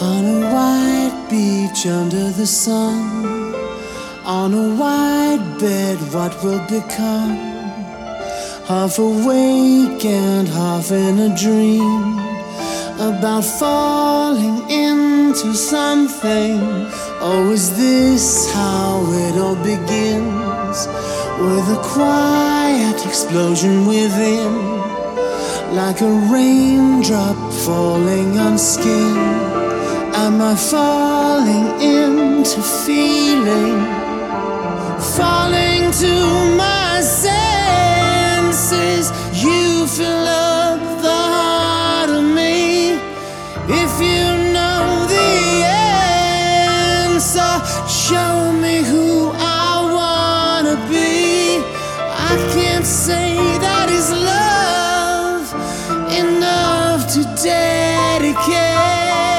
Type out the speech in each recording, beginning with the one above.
On a white beach under the sun, on a white bed, what will become? Half awake and half in a dream, about falling into something. Oh, is this how it all begins? With a quiet explosion within, like a raindrop falling on skin. Am I falling into feeling? Falling to my senses. You fill up the heart of me. If you know the answer, show me who I wanna be. I can't say that is love enough to dedicate.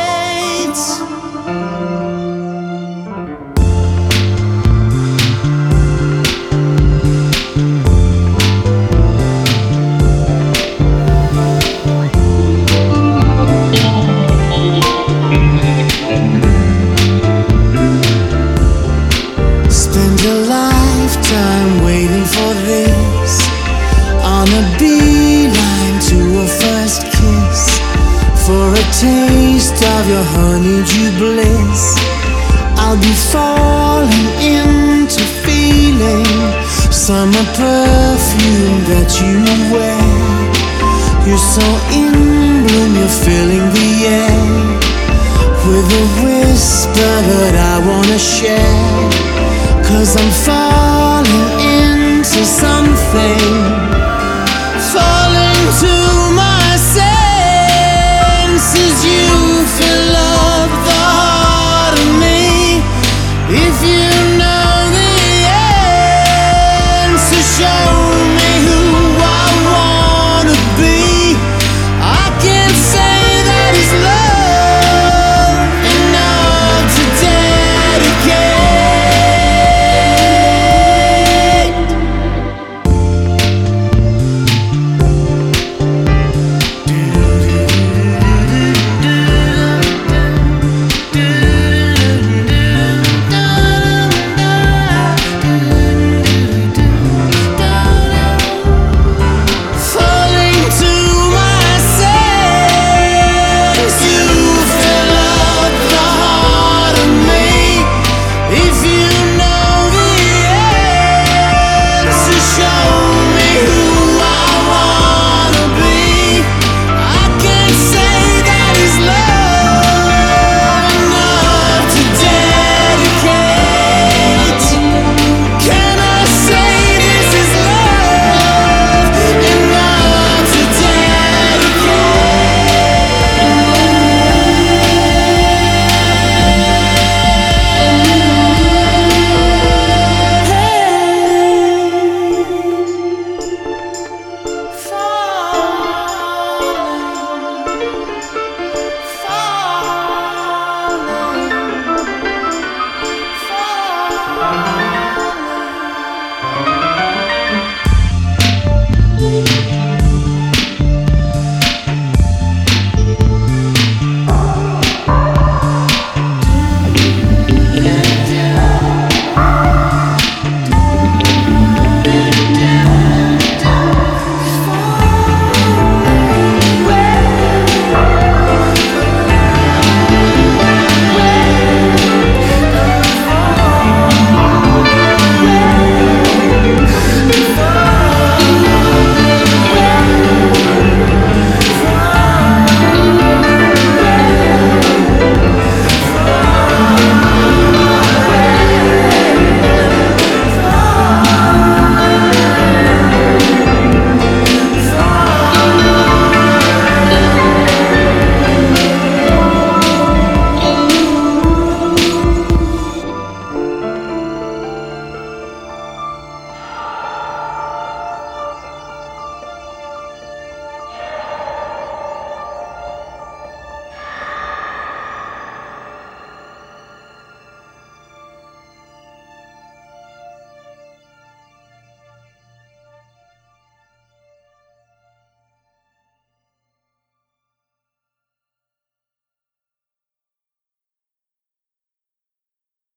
Spend a lifetime waiting for this, on a beeline to a first kiss, for a taste of your honeydew bliss. I'll be falling into feeling summer perfume that you wear. You're so in bloom, you're filling the air with a whisper that I wanna share. 'Cause I'm falling into something, falling to my